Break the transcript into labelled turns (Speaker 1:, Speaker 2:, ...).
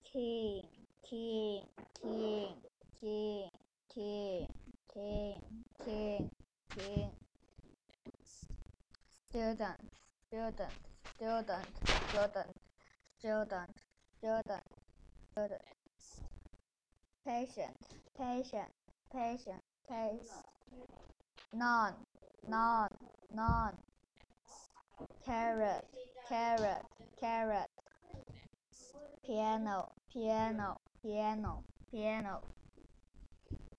Speaker 1: king, king, king, king, king, king, king, king. Student, student, student, student, student, student, student. Patient, patient, patient, pace. None, none, none. Carrot, carrot, carrot. Piano, piano, piano, piano.